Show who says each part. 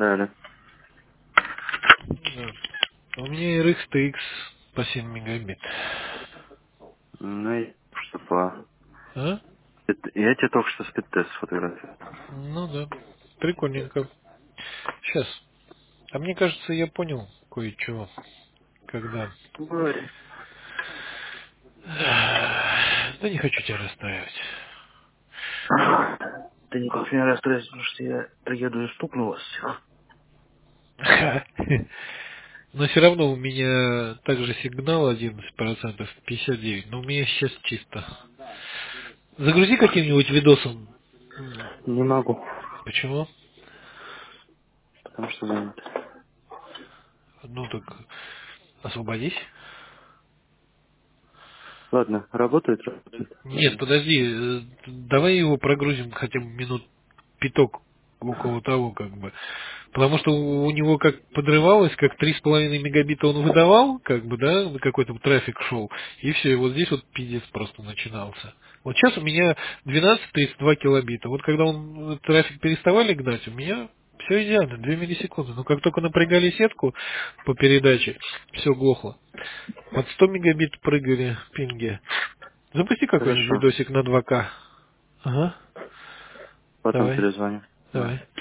Speaker 1: Да.
Speaker 2: Да. У меня RX по 7 мегабит.
Speaker 1: Ну, и что по...
Speaker 2: А?
Speaker 1: Я тебе только что спидтест сфотографировал.
Speaker 2: Ну да. Прикольненько. Сейчас. А мне кажется, я понял кое-что, когда...
Speaker 1: Говори.
Speaker 2: Да не хочу тебя расстраивать.
Speaker 1: Ты никак не расстраивайся, потому что я приеду и стукну вас всех.
Speaker 2: Но все равно у меня также сигнал 11%, 59%, но у меня сейчас чисто. Загрузи каким-нибудь видосом.
Speaker 1: Не могу,
Speaker 2: Почему?
Speaker 1: потому что занят.
Speaker 2: Ну так освободись.
Speaker 1: Ладно, работает.
Speaker 2: Нет, подожди, давай его прогрузим хотя бы минут пяток около того, как бы. Потому что у него как подрывалось, как 3,5 мегабита он выдавал, как бы, да, какой-то трафик шел, и все, и вот здесь вот пиздец просто начинался. Вот сейчас у меня 12,32 килобита. Вот когда он трафик переставали гнать, у меня все идеально, 2 миллисекунды. Но как только напрягали сетку по передаче, все глохло. Под 100 мегабит прыгали пинги. Запусти какой-нибудь
Speaker 1: Хорошо.
Speaker 2: видосик на 2К. Ага,
Speaker 1: Потом
Speaker 2: давай,
Speaker 1: перезвоню. Давай.
Speaker 2: давай.